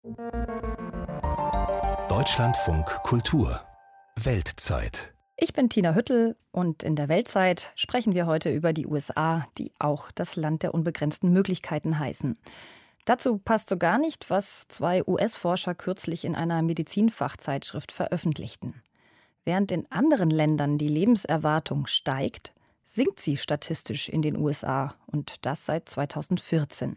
Deutschlandfunk Kultur Weltzeit. Ich bin Tina Hüttel und in der Weltzeit sprechen wir heute über die USA, die auch das Land der unbegrenzten Möglichkeiten heißen. Dazu passt so gar nicht, was 2 US-Forscher kürzlich in einer Medizinfachzeitschrift veröffentlichten. Während in anderen Ländern die Lebenserwartung steigt, sinkt sie statistisch in den USA und das seit 2014.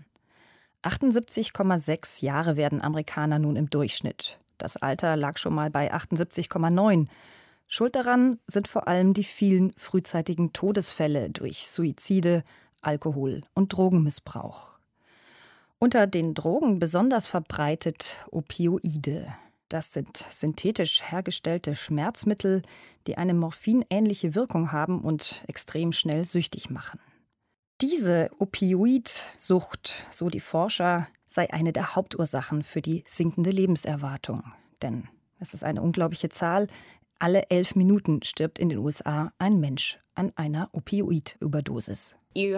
78,6 Jahre werden Amerikaner nun im Durchschnitt. Das Alter lag schon mal bei 78,9. Schuld daran sind vor allem die vielen frühzeitigen Todesfälle durch Suizide, Alkohol- und Drogenmissbrauch. Unter den Drogen besonders verbreitet Opioide. Das sind synthetisch hergestellte Schmerzmittel, die eine morphinähnliche Wirkung haben und extrem schnell süchtig machen. Diese Opioidsucht, so die Forscher, sei eine der Hauptursachen für die sinkende Lebenserwartung. Denn es ist eine unglaubliche Zahl. Alle 11 Minuten stirbt in den USA ein Mensch an einer Opioidüberdosis. Ich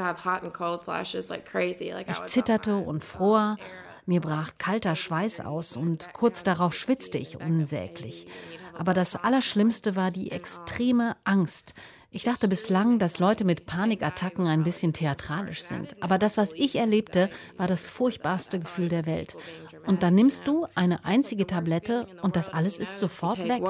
zitterte und fror, mir brach kalter Schweiß aus und kurz darauf schwitzte ich unsäglich. Aber das Allerschlimmste war die extreme Angst. Ich dachte bislang, dass Leute mit Panikattacken ein bisschen theatralisch sind. Aber das, was ich erlebte, war das furchtbarste Gefühl der Welt. Und dann nimmst du eine einzige Tablette und das alles ist sofort weg.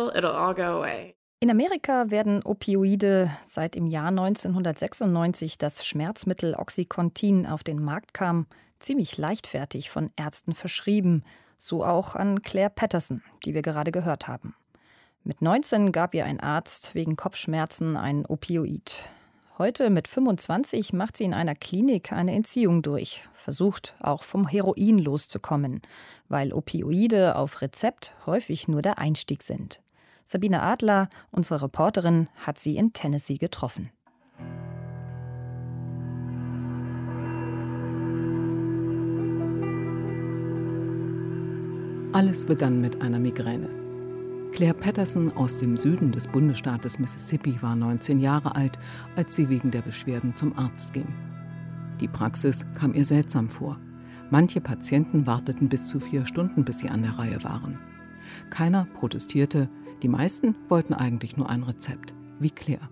In Amerika werden Opioide, seit im Jahr 1996 das Schmerzmittel Oxycontin auf den Markt kam, ziemlich leichtfertig von Ärzten verschrieben. So auch an Claire Patterson, die wir gerade gehört haben. Mit 19 gab ihr ein Arzt wegen Kopfschmerzen ein Opioid. Heute mit 25 macht sie in einer Klinik eine Entziehung durch, versucht auch vom Heroin loszukommen, weil Opioide auf Rezept häufig nur der Einstieg sind. Sabine Adler, unsere Reporterin, hat sie in Tennessee getroffen. Alles begann mit einer Migräne. Claire Patterson aus dem Süden des Bundesstaates Mississippi war 19 Jahre alt, als sie wegen der Beschwerden zum Arzt ging. Die Praxis kam ihr seltsam vor. Manche Patienten warteten bis zu 4 Stunden, bis sie an der Reihe waren. Keiner protestierte, die meisten wollten eigentlich nur ein Rezept, wie Claire.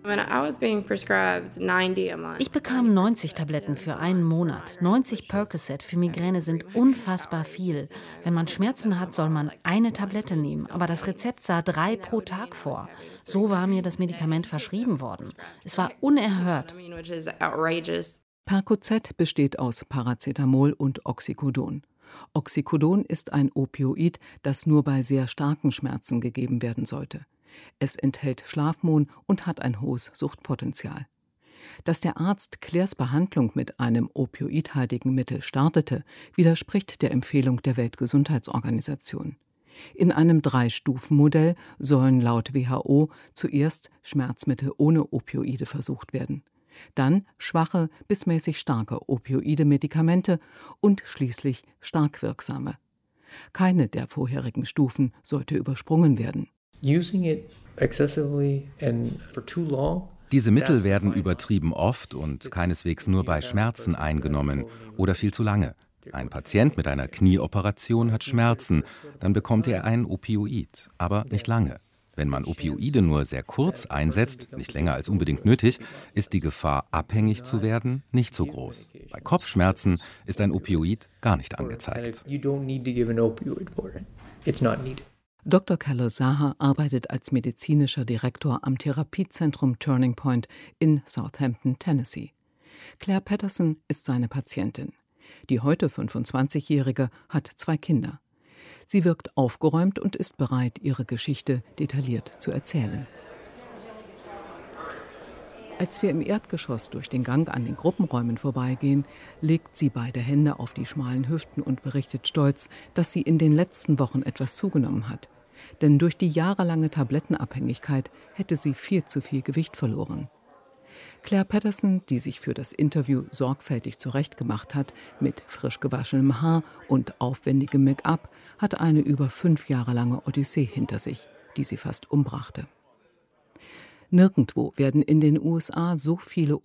Ich bekam 90 Tabletten für einen Monat. 90 Percocet für Migräne sind unfassbar viel. Wenn man Schmerzen hat, soll man eine Tablette nehmen. Aber das Rezept sah 3 pro Tag vor. So war mir das Medikament verschrieben worden. Es war unerhört. Percocet besteht aus Paracetamol und Oxycodon. Oxycodon ist ein Opioid, das nur bei sehr starken Schmerzen gegeben werden sollte. Es enthält Schlafmohn und hat ein hohes Suchtpotenzial. Dass der Arzt Claires Behandlung mit einem opioidhaltigen Mittel startete, widerspricht der Empfehlung der Weltgesundheitsorganisation. In einem 3-Stufen-Modell sollen laut WHO zuerst Schmerzmittel ohne Opioide versucht werden, dann schwache bis mäßig starke Opioide-Medikamente und schließlich stark wirksame. Keine der vorherigen Stufen sollte übersprungen werden. Diese Mittel werden übertrieben oft und keineswegs nur bei Schmerzen eingenommen oder viel zu lange. Ein Patient mit einer Knieoperation hat Schmerzen, dann bekommt er ein Opioid, aber nicht lange. Wenn man Opioide nur sehr kurz einsetzt, nicht länger als unbedingt nötig, ist die Gefahr, abhängig zu werden, nicht so groß. Bei Kopfschmerzen ist ein Opioid gar nicht angezeigt. Dr. Carlos Saha arbeitet als medizinischer Direktor am Therapiezentrum Turning Point in Southampton, Tennessee. Claire Patterson ist seine Patientin. Die heute 25-Jährige hat 2 Kinder. Sie wirkt aufgeräumt und ist bereit, ihre Geschichte detailliert zu erzählen. Als wir im Erdgeschoss durch den Gang an den Gruppenräumen vorbeigehen, legt sie beide Hände auf die schmalen Hüften und berichtet stolz, dass sie in den letzten Wochen etwas zugenommen hat. Denn durch die jahrelange Tablettenabhängigkeit hätte sie viel zu viel Gewicht verloren. Claire Patterson, die sich für das Interview sorgfältig zurechtgemacht hat, mit frisch gewaschenem Haar und aufwendigem Make-up, hat eine über 5 Jahre lange Odyssee hinter sich, die sie fast umbrachte. Nirgendwo werden in den USA so viele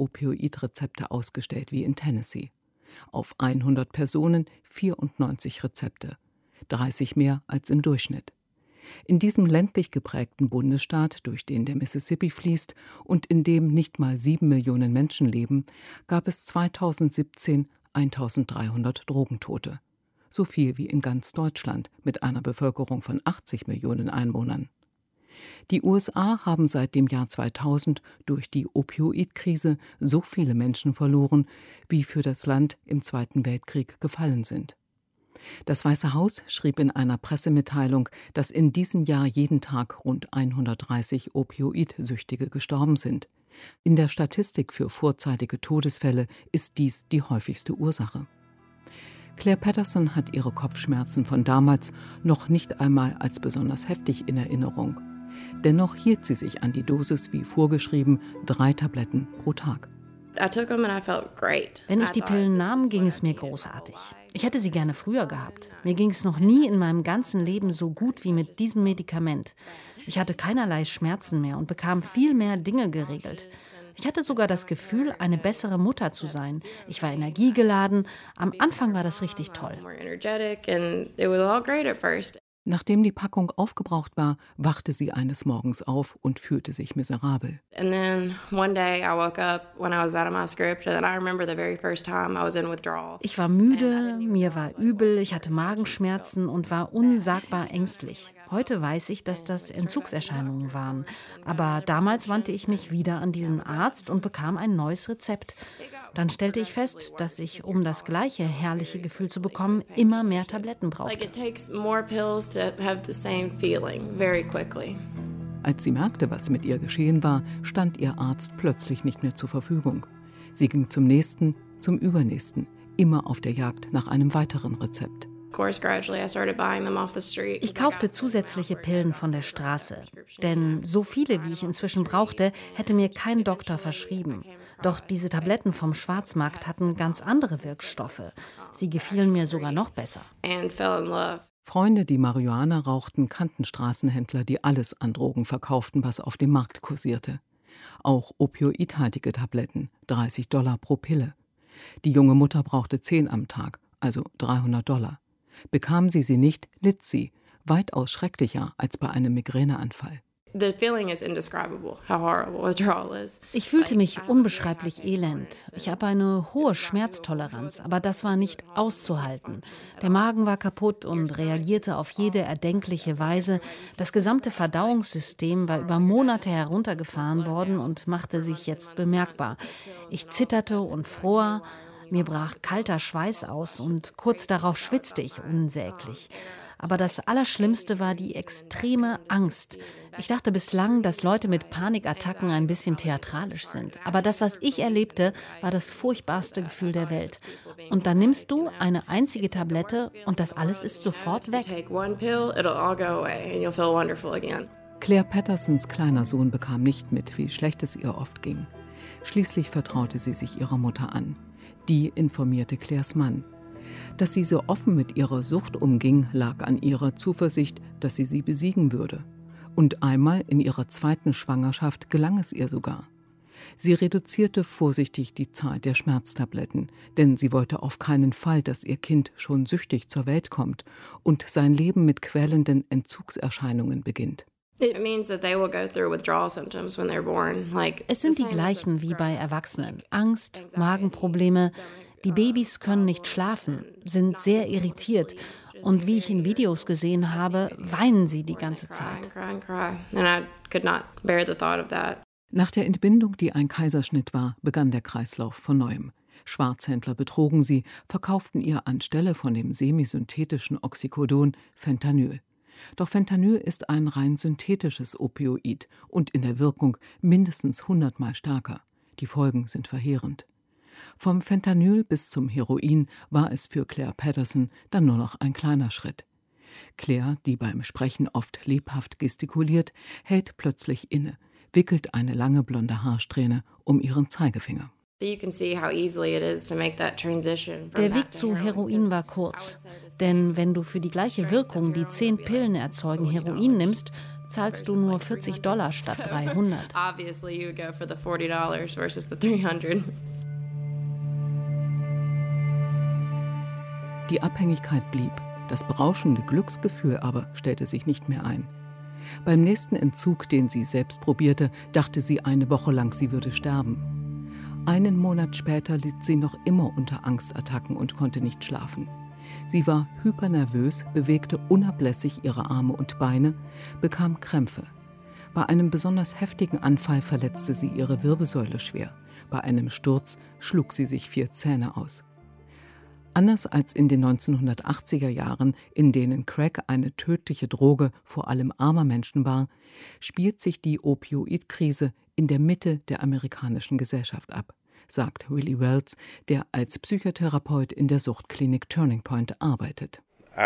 Opioidrezepte ausgestellt wie in Tennessee. Auf 100 Personen 94 Rezepte. 30 mehr als im Durchschnitt. In diesem ländlich geprägten Bundesstaat, durch den der Mississippi fließt und in dem nicht mal 7 Millionen Menschen leben, gab es 2017 1300 Drogentote. So viel wie in ganz Deutschland mit einer Bevölkerung von 80 Millionen Einwohnern. Die USA haben seit dem Jahr 2000 durch die Opioidkrise so viele Menschen verloren, wie für das Land im Zweiten Weltkrieg gefallen sind. Das Weiße Haus schrieb in einer Pressemitteilung, dass in diesem Jahr jeden Tag rund 130 Opioidsüchtige gestorben sind. In der Statistik für vorzeitige Todesfälle ist dies die häufigste Ursache. Claire Patterson hat ihre Kopfschmerzen von damals noch nicht einmal als besonders heftig in Erinnerung. Dennoch hielt sie sich an die Dosis wie vorgeschrieben, 3 Tabletten pro Tag. Wenn ich die Pillen nahm, ging es mir großartig. Ich hätte sie gerne früher gehabt. Mir ging es noch nie in meinem ganzen Leben so gut wie mit diesem Medikament. Ich hatte keinerlei Schmerzen mehr und bekam viel mehr Dinge geregelt. Ich hatte sogar das Gefühl, eine bessere Mutter zu sein. Ich war energiegeladen. Am Anfang war das richtig toll. Nachdem die Packung aufgebraucht war, wachte sie eines Morgens auf und fühlte sich miserabel. Ich war müde, mir war übel, ich hatte Magenschmerzen und war unsagbar ängstlich. Heute weiß ich, dass das Entzugserscheinungen waren. Aber damals wandte ich mich wieder an diesen Arzt und bekam ein neues Rezept. Dann stellte ich fest, dass ich, um das gleiche herrliche Gefühl zu bekommen, immer mehr Tabletten brauchte. Als sie merkte, was mit ihr geschehen war, stand ihr Arzt plötzlich nicht mehr zur Verfügung. Sie ging zum nächsten, zum übernächsten, immer auf der Jagd nach einem weiteren Rezept. Ich kaufte zusätzliche Pillen von der Straße, denn so viele, wie ich inzwischen brauchte, hätte mir kein Doktor verschrieben. Doch diese Tabletten vom Schwarzmarkt hatten ganz andere Wirkstoffe. Sie gefielen mir sogar noch besser. Freunde, die Marihuana rauchten, kannten Straßenhändler, die alles an Drogen verkauften, was auf dem Markt kursierte. Auch opioidhaltige Tabletten, $30 pro Pille. Die junge Mutter brauchte 10 am Tag, also $300. Bekam sie nicht, litt sie, weitaus schrecklicher als bei einem Migräneanfall. Ich fühlte mich unbeschreiblich elend. Ich habe eine hohe Schmerztoleranz, aber das war nicht auszuhalten. Der Magen war kaputt und reagierte auf jede erdenkliche Weise. Das gesamte Verdauungssystem war über Monate heruntergefahren worden und machte sich jetzt bemerkbar. Ich zitterte und fror. Mir brach kalter Schweiß aus und kurz darauf schwitzte ich unsäglich. Aber das Allerschlimmste war die extreme Angst. Ich dachte bislang, dass Leute mit Panikattacken ein bisschen theatralisch sind. Aber das, was ich erlebte, war das furchtbarste Gefühl der Welt. Und dann nimmst du eine einzige Tablette und das alles ist sofort weg. Claire Pattersons kleiner Sohn bekam nicht mit, wie schlecht es ihr oft ging. Schließlich vertraute sie sich ihrer Mutter an. Die informierte Claires Mann. Dass sie so offen mit ihrer Sucht umging, lag an ihrer Zuversicht, dass sie besiegen würde. Und einmal in ihrer zweiten Schwangerschaft gelang es ihr sogar. Sie reduzierte vorsichtig die Zahl der Schmerztabletten, denn sie wollte auf keinen Fall, dass ihr Kind schon süchtig zur Welt kommt und sein Leben mit quälenden Entzugserscheinungen beginnt. Es sind die gleichen wie bei Erwachsenen. Angst, Magenprobleme. Die Babys können nicht schlafen, sind sehr irritiert. Und wie ich in Videos gesehen habe, weinen sie die ganze Zeit. Nach der Entbindung, die ein Kaiserschnitt war, begann der Kreislauf von neuem. Schwarzhändler betrogen sie, verkauften ihr anstelle von dem semisynthetischen Oxycodon Fentanyl. Doch Fentanyl ist ein rein synthetisches Opioid und in der Wirkung mindestens 100-mal stärker. Die Folgen sind verheerend. Vom Fentanyl bis zum Heroin war es für Claire Patterson dann nur noch ein kleiner Schritt. Claire, die beim Sprechen oft lebhaft gestikuliert, hält plötzlich inne, wickelt eine lange blonde Haarsträhne um ihren Zeigefinger. Der Weg zu Heroin war kurz, denn wenn du für die gleiche Wirkung, die 10 Pillen erzeugen, Heroin nimmst, zahlst du nur $40 statt 300. Die Abhängigkeit blieb. Das berauschende Glücksgefühl aber stellte sich nicht mehr ein. Beim nächsten Entzug, den sie selbst probierte, dachte sie eine Woche lang, sie würde sterben. Einen Monat später litt sie noch immer unter Angstattacken und konnte nicht schlafen. Sie war hypernervös, bewegte unablässig ihre Arme und Beine, bekam Krämpfe. Bei einem besonders heftigen Anfall verletzte sie ihre Wirbelsäule schwer. Bei einem Sturz schlug sie sich 4 Zähne aus. Anders als in den 1980er Jahren, in denen Crack eine tödliche Droge vor allem armer Menschen war, spielt sich die Opioidkrise in der Mitte der amerikanischen Gesellschaft ab, sagt Willie Wells, der als Psychotherapeut in der Suchtklinik Turning Point arbeitet.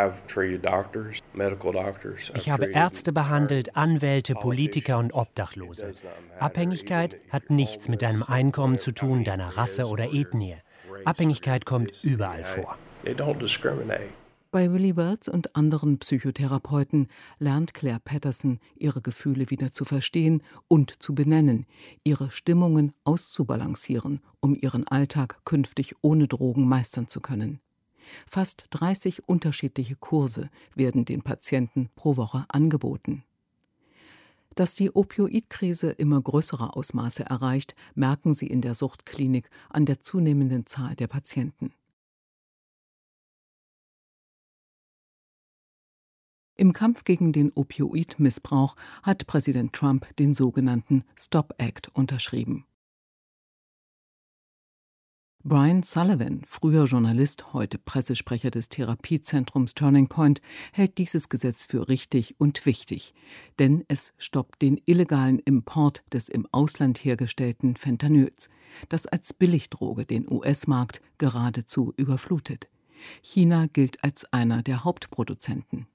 Ich habe Ärzte behandelt, Anwälte, Politiker und Obdachlose. Abhängigkeit hat nichts mit deinem Einkommen zu tun, deiner Rasse oder Ethnie. Abhängigkeit kommt überall vor. Bei Willie Wells und anderen Psychotherapeuten lernt Claire Patterson, ihre Gefühle wieder zu verstehen und zu benennen, ihre Stimmungen auszubalancieren, um ihren Alltag künftig ohne Drogen meistern zu können. Fast 30 unterschiedliche Kurse werden den Patienten pro Woche angeboten. Dass die Opioidkrise immer größere Ausmaße erreicht, merken sie in der Suchtklinik an der zunehmenden Zahl der Patienten. Im Kampf gegen den Opioidmissbrauch hat Präsident Trump den sogenannten Stop Act unterschrieben. Brian Sullivan, früher Journalist, heute Pressesprecher des Therapiezentrums Turning Point, hält dieses Gesetz für richtig und wichtig, denn es stoppt den illegalen Import des im Ausland hergestellten Fentanyls, das als Billigdroge den US-Markt geradezu überflutet. China gilt als einer der Hauptproduzenten.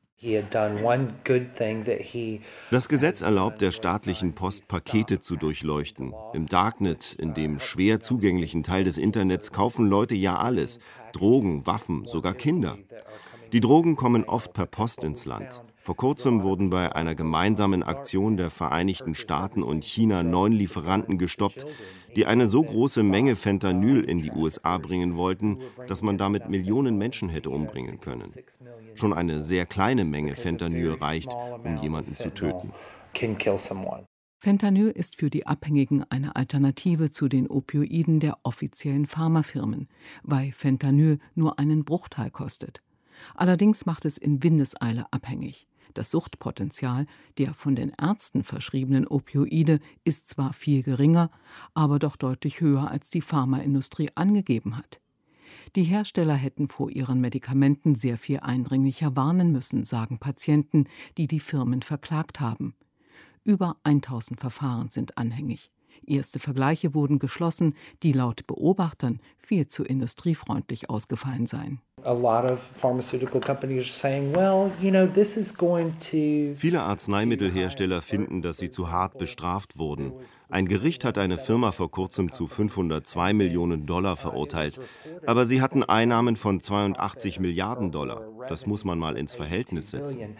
Das Gesetz erlaubt der staatlichen Post, Pakete zu durchleuchten. Im Darknet, in dem schwer zugänglichen Teil des Internets, kaufen Leute ja alles. Drogen, Waffen, sogar Kinder. Die Drogen kommen oft per Post ins Land. Vor kurzem wurden bei einer gemeinsamen Aktion der Vereinigten Staaten und China 9 Lieferanten gestoppt, die eine so große Menge Fentanyl in die USA bringen wollten, dass man damit Millionen Menschen hätte umbringen können. Schon eine sehr kleine Menge Fentanyl reicht, um jemanden zu töten. Fentanyl ist für die Abhängigen eine Alternative zu den Opioiden der offiziellen Pharmafirmen, weil Fentanyl nur einen Bruchteil kostet. Allerdings macht es in Windeseile abhängig. Das Suchtpotenzial der von den Ärzten verschriebenen Opioide ist zwar viel geringer, aber doch deutlich höher, als die Pharmaindustrie angegeben hat. Die Hersteller hätten vor ihren Medikamenten sehr viel eindringlicher warnen müssen, sagen Patienten, die die Firmen verklagt haben. Über 1000 Verfahren sind anhängig. Erste Vergleiche wurden geschlossen, die laut Beobachtern viel zu industriefreundlich ausgefallen seien. Viele Arzneimittelhersteller finden, dass sie zu hart bestraft wurden. Ein Gericht hat eine Firma vor kurzem zu $502 Millionen verurteilt. Aber sie hatten Einnahmen von $82 Milliarden. Das muss man mal ins Verhältnis setzen.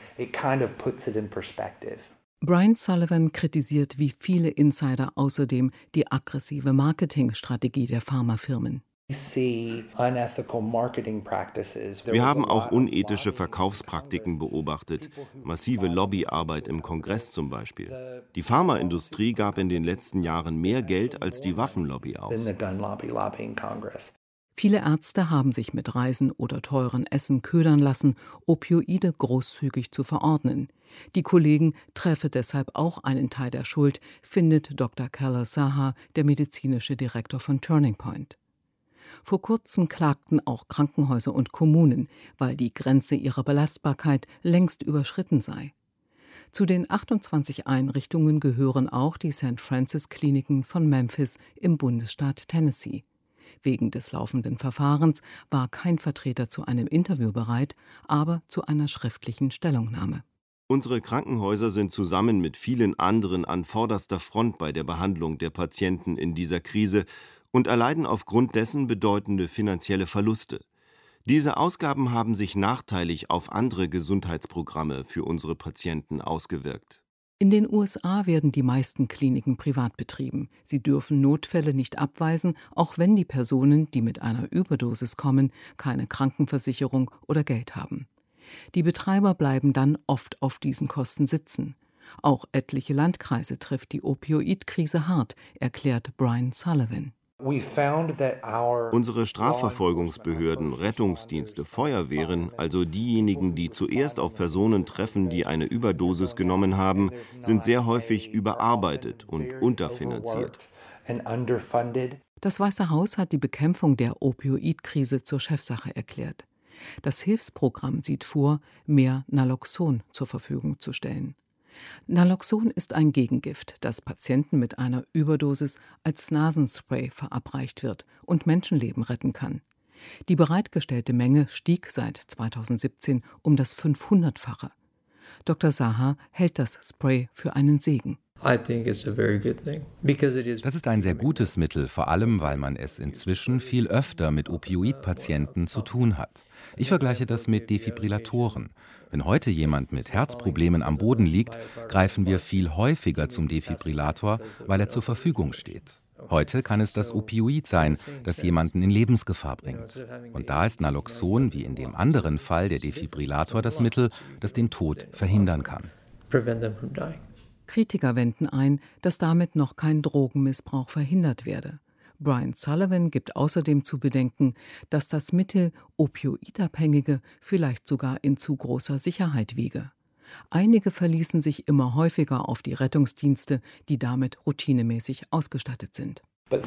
Brian Sullivan kritisiert wie viele Insider außerdem die aggressive Marketingstrategie der Pharmafirmen. Wir haben auch unethische Verkaufspraktiken beobachtet, massive Lobbyarbeit im Kongress zum Beispiel. Die Pharmaindustrie gab in den letzten Jahren mehr Geld als die Waffenlobby aus. Viele Ärzte haben sich mit Reisen oder teuren Essen ködern lassen, Opioide großzügig zu verordnen. Die Kollegen treffe deshalb auch einen Teil der Schuld, findet Dr. Kala Saha, der medizinische Direktor von Turning Point. Vor kurzem klagten auch Krankenhäuser und Kommunen, weil die Grenze ihrer Belastbarkeit längst überschritten sei. Zu den 28 Einrichtungen gehören auch die St. Francis Kliniken von Memphis im Bundesstaat Tennessee. Wegen des laufenden Verfahrens war kein Vertreter zu einem Interview bereit, aber zu einer schriftlichen Stellungnahme. Unsere Krankenhäuser sind zusammen mit vielen anderen an vorderster Front bei der Behandlung der Patienten in dieser Krise und erleiden aufgrund dessen bedeutende finanzielle Verluste. Diese Ausgaben haben sich nachteilig auf andere Gesundheitsprogramme für unsere Patienten ausgewirkt. In den USA werden die meisten Kliniken privat betrieben. Sie dürfen Notfälle nicht abweisen, auch wenn die Personen, die mit einer Überdosis kommen, keine Krankenversicherung oder Geld haben. Die Betreiber bleiben dann oft auf diesen Kosten sitzen. Auch etliche Landkreise trifft die Opioidkrise hart, erklärt Brian Sullivan. Unsere Strafverfolgungsbehörden, Rettungsdienste, Feuerwehren, also diejenigen, die zuerst auf Personen treffen, die eine Überdosis genommen haben, sind sehr häufig überarbeitet und unterfinanziert. Das Weiße Haus hat die Bekämpfung der Opioidkrise zur Chefsache erklärt. Das Hilfsprogramm sieht vor, mehr Naloxon zur Verfügung zu stellen. Naloxon ist ein Gegengift, das Patienten mit einer Überdosis als Nasenspray verabreicht wird und Menschenleben retten kann. Die bereitgestellte Menge stieg seit 2017 um das 500-fache. Dr. Saha hält das Spray für einen Segen. Das ist ein sehr gutes Mittel, vor allem weil man es inzwischen viel öfter mit Opioidpatienten zu tun hat. Ich vergleiche das mit Defibrillatoren. Wenn heute jemand mit Herzproblemen am Boden liegt, greifen wir viel häufiger zum Defibrillator, weil er zur Verfügung steht. Heute kann es das Opioid sein, das jemanden in Lebensgefahr bringt. Und da ist Naloxon, wie in dem anderen Fall der Defibrillator, das Mittel, das den Tod verhindern kann. Kritiker wenden ein, dass damit noch kein Drogenmissbrauch verhindert werde. Brian Sullivan gibt außerdem zu bedenken, dass das Mittel Opioidabhängige vielleicht sogar in zu großer Sicherheit wiege. Einige verließen sich immer häufiger auf die Rettungsdienste, die damit routinemäßig ausgestattet sind.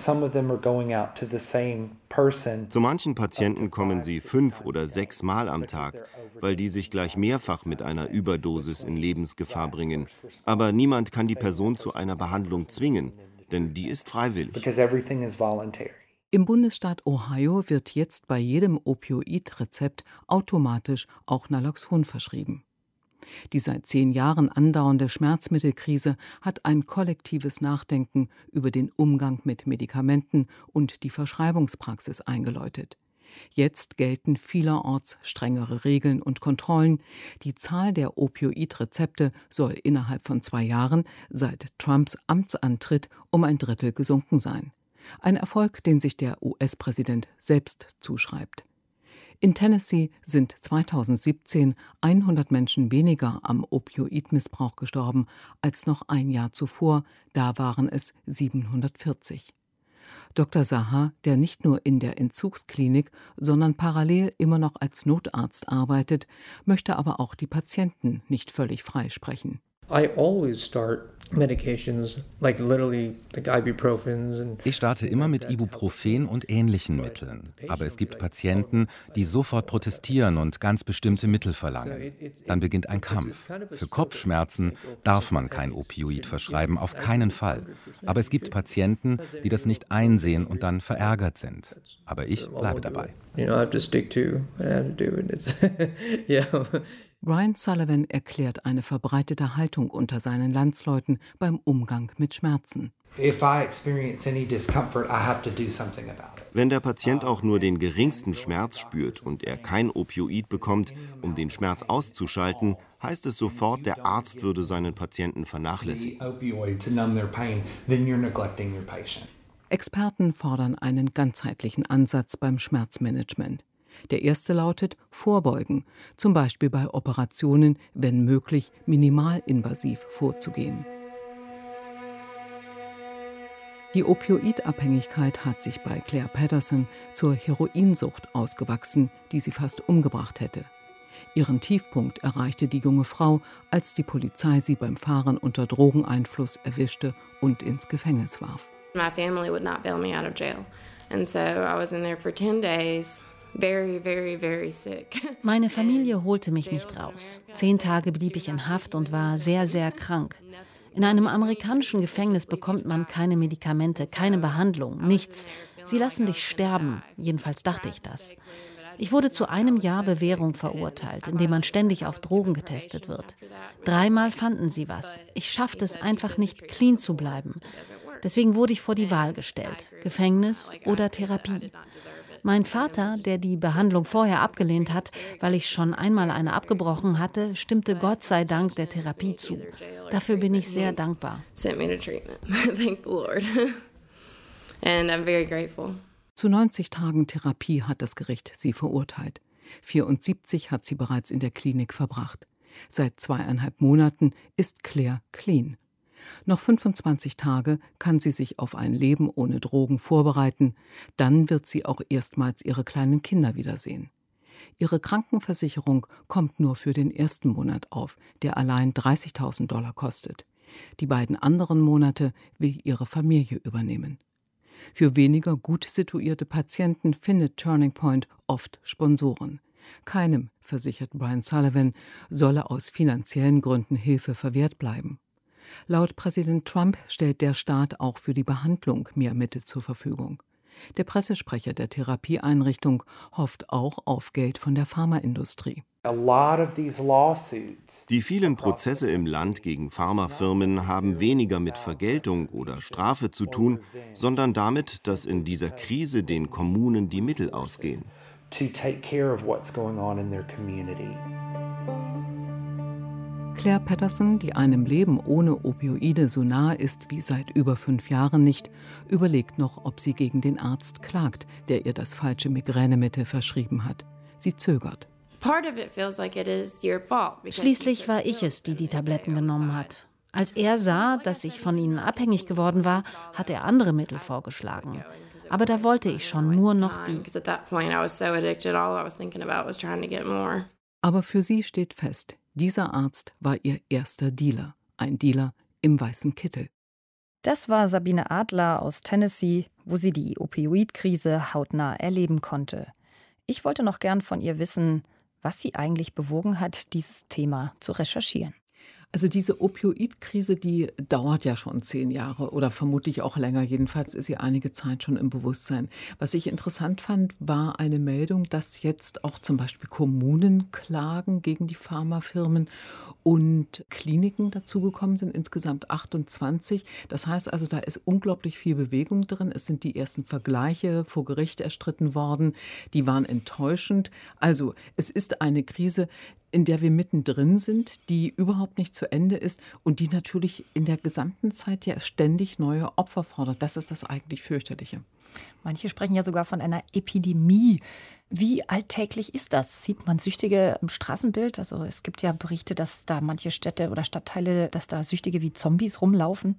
Zu manchen Patienten kommen sie 5 oder 6 Mal am Tag, weil die sich gleich mehrfach mit einer Überdosis in Lebensgefahr bringen. Aber niemand kann die Person zu einer Behandlung zwingen, denn die ist freiwillig. Im Bundesstaat Ohio wird jetzt bei jedem Opioidrezept automatisch auch Naloxon verschrieben. Die seit 10 Jahren andauernde Schmerzmittelkrise hat ein kollektives Nachdenken über den Umgang mit Medikamenten und die Verschreibungspraxis eingeläutet. Jetzt gelten vielerorts strengere Regeln und Kontrollen. Die Zahl der Opioidrezepte soll innerhalb von 2 Jahren seit Trumps Amtsantritt um 1/3 gesunken sein. Ein Erfolg, den sich der US-Präsident selbst zuschreibt. In Tennessee sind 2017 100 Menschen weniger am Opioidmissbrauch gestorben als noch ein Jahr zuvor, da waren es 740. Dr. Saha, der nicht nur in der Entzugsklinik, sondern parallel immer noch als Notarzt arbeitet, möchte aber auch die Patienten nicht völlig freisprechen. Ich starte immer mit Ibuprofen und ähnlichen Mitteln. Aber es gibt Patienten, die sofort protestieren und ganz bestimmte Mittel verlangen. Dann beginnt ein Kampf. Für Kopfschmerzen darf man kein Opioid verschreiben, auf keinen Fall. Aber es gibt Patienten, die das nicht einsehen und dann verärgert sind. Aber ich bleibe dabei. Brian Sullivan erklärt eine verbreitete Haltung unter seinen Landsleuten beim Umgang mit Schmerzen. Wenn der Patient auch nur den geringsten Schmerz spürt und er kein Opioid bekommt, um den Schmerz auszuschalten, heißt es sofort, der Arzt würde seinen Patienten vernachlässigen. Experten fordern einen ganzheitlichen Ansatz beim Schmerzmanagement. Der erste lautet Vorbeugen, zum Beispiel bei Operationen, wenn möglich, minimalinvasiv vorzugehen. Die Opioidabhängigkeit hat sich bei Claire Patterson zur Heroinsucht ausgewachsen, die sie fast umgebracht hätte. Ihren Tiefpunkt erreichte die junge Frau, als die Polizei sie beim Fahren unter Drogeneinfluss erwischte und ins Gefängnis warf. My family would not bail me out of jail. And so I was in there for 10 days. Very, very, very sick. Meine Familie holte mich nicht raus. 10 Tage blieb ich in Haft und war sehr, sehr krank. In einem amerikanischen Gefängnis bekommt man keine Medikamente, keine Behandlung, nichts. Sie lassen dich sterben, jedenfalls dachte ich das. Ich wurde zu 1 Jahr Bewährung verurteilt, in dem man ständig auf Drogen getestet wird. 3-mal fanden sie was. Ich schaffte es einfach nicht, clean zu bleiben. Deswegen wurde ich vor die Wahl gestellt, Gefängnis oder Therapie. Mein Vater, der die Behandlung vorher abgelehnt hat, weil ich schon einmal eine abgebrochen hatte, stimmte Gott sei Dank der Therapie zu. Dafür bin ich sehr dankbar. Zu 90 Tagen Therapie hat das Gericht sie verurteilt. 74 hat sie bereits in der Klinik verbracht. Seit 2,5 Monaten ist Claire clean. Noch 25 Tage kann sie sich auf ein Leben ohne Drogen vorbereiten. Dann wird sie auch erstmals ihre kleinen Kinder wiedersehen. Ihre Krankenversicherung kommt nur für den ersten Monat auf, der allein $30.000 kostet. Die beiden anderen Monate will ihre Familie übernehmen. Für weniger gut situierte Patienten findet Turning Point oft Sponsoren. Keinem, versichert Brian Sullivan, solle aus finanziellen Gründen Hilfe verwehrt bleiben. Laut Präsident Trump stellt der Staat auch für die Behandlung mehr Mittel zur Verfügung. Der Pressesprecher der Therapieeinrichtung hofft auch auf Geld von der Pharmaindustrie. Die vielen Prozesse im Land gegen Pharmafirmen haben weniger mit Vergeltung oder Strafe zu tun, sondern damit, dass in dieser Krise den Kommunen die Mittel ausgehen. Claire Patterson, die einem Leben ohne Opioide so nahe ist wie seit über 5 Jahren nicht, überlegt noch, ob sie gegen den Arzt klagt, der ihr das falsche Migränemittel verschrieben hat. Sie zögert. Schließlich war ich es, die Tabletten genommen hat. Als er sah, dass ich von ihnen abhängig geworden war, hat er andere Mittel vorgeschlagen. Aber da wollte ich schon nur noch die. Aber für sie steht fest, dieser Arzt war ihr erster Dealer. Ein Dealer im weißen Kittel. Das war Sabine Adler aus Tennessee, wo sie die Opioidkrise hautnah erleben konnte. Ich wollte noch gern von ihr wissen, was sie eigentlich bewogen hat, dieses Thema zu recherchieren. Also diese Opioidkrise, die dauert ja schon 10 Jahre oder vermutlich auch länger. Jedenfalls ist sie einige Zeit schon im Bewusstsein. Was ich interessant fand, war eine Meldung, dass jetzt auch zum Beispiel Kommunen klagen gegen die Pharmafirmen und Kliniken dazugekommen sind, insgesamt 28. Das heißt also, da ist unglaublich viel Bewegung drin. Es sind die ersten Vergleiche vor Gericht erstritten worden. Die waren enttäuschend. Also es ist eine Krise, in der wir mittendrin sind, die überhaupt nicht zu Ende ist und die natürlich in der gesamten Zeit ja ständig neue Opfer fordert. Das ist das eigentlich Fürchterliche. Manche sprechen ja sogar von einer Epidemie. Wie alltäglich ist das? Sieht man Süchtige im Straßenbild? Also es gibt ja Berichte, dass da manche Städte oder Stadtteile, dass da Süchtige wie Zombies rumlaufen.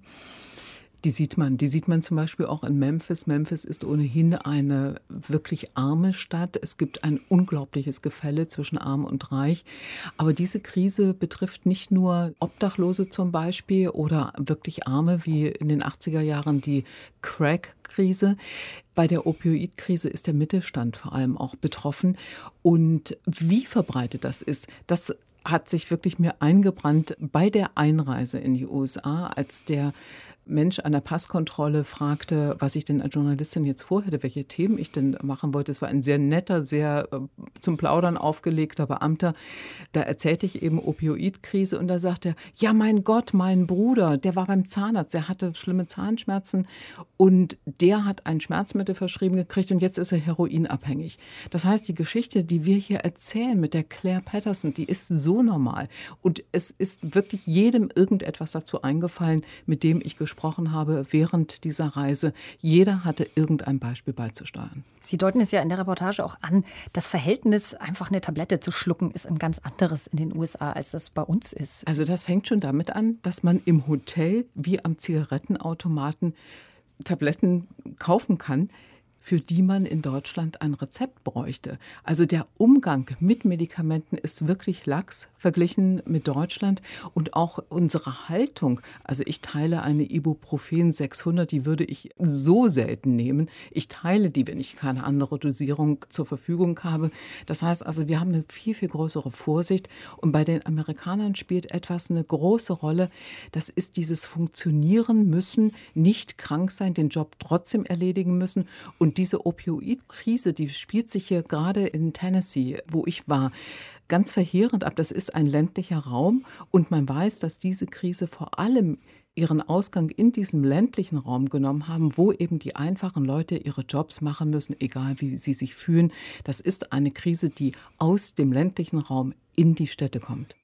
Die sieht man zum Beispiel auch in Memphis. Memphis ist ohnehin eine wirklich arme Stadt. Es gibt ein unglaubliches Gefälle zwischen Arm und Reich. Aber diese Krise betrifft nicht nur Obdachlose zum Beispiel oder wirklich Arme wie in den 80er Jahren die Crack-Krise. Bei der Opioidkrise ist der Mittelstand vor allem auch betroffen. Und wie verbreitet das ist, das hat sich wirklich mir eingebrannt bei der Einreise in die USA, als der Mensch an der Passkontrolle fragte, was ich denn als Journalistin jetzt vorhätte, welche Themen ich denn machen wollte. Es war ein sehr netter, sehr zum Plaudern aufgelegter Beamter. Da erzählte ich eben Opioidkrise und da sagte er, ja mein Gott, mein Bruder, der war beim Zahnarzt, der hatte schlimme Zahnschmerzen und der hat ein Schmerzmittel verschrieben gekriegt und jetzt ist er heroinabhängig. Das heißt, die Geschichte, die wir hier erzählen mit der Claire Patterson, die ist so normal und es ist wirklich jedem irgendetwas dazu eingefallen, mit dem ich gesprochen habe während dieser Reise. Jeder hatte irgendein Beispiel beizusteuern. Sie deuten es ja in der Reportage auch an, das Verhältnis, einfach eine Tablette zu schlucken, ist ein ganz anderes in den USA, als das bei uns ist. Also das fängt schon damit an, dass man im Hotel wie am Zigarettenautomaten Tabletten kaufen kann, für die man in Deutschland ein Rezept bräuchte. Also der Umgang mit Medikamenten ist wirklich lax verglichen mit Deutschland und auch unsere Haltung. Also ich teile eine Ibuprofen 600, die würde ich so selten nehmen. Ich teile die, wenn ich keine andere Dosierung zur Verfügung habe. Das heißt also, wir haben eine viel, viel größere Vorsicht und bei den Amerikanern spielt etwas eine große Rolle. Das ist dieses Funktionieren müssen, nicht krank sein, den Job trotzdem erledigen müssen und diese Opioidkrise, die spielt sich hier gerade in Tennessee, wo ich war, ganz verheerend ab. Das ist ein ländlicher Raum und man weiß, dass diese Krise vor allem ihren Ausgang in diesem ländlichen Raum genommen haben, wo eben die einfachen Leute ihre Jobs machen müssen, egal wie sie sich fühlen. Das ist eine Krise, die aus dem ländlichen Raum in die Städte kommt.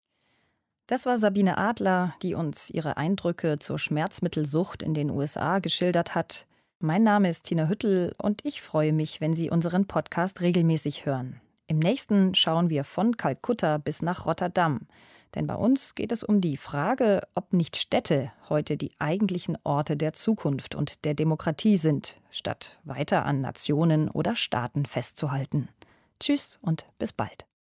Das war Sabine Adler, die uns ihre Eindrücke zur Schmerzmittelsucht in den USA geschildert hat. Mein Name ist Tina Hüttel und ich freue mich, wenn Sie unseren Podcast regelmäßig hören. Im nächsten schauen wir von Kalkutta bis nach Rotterdam. Denn bei uns geht es um die Frage, ob nicht Städte heute die eigentlichen Orte der Zukunft und der Demokratie sind, statt weiter an Nationen oder Staaten festzuhalten. Tschüss und bis bald.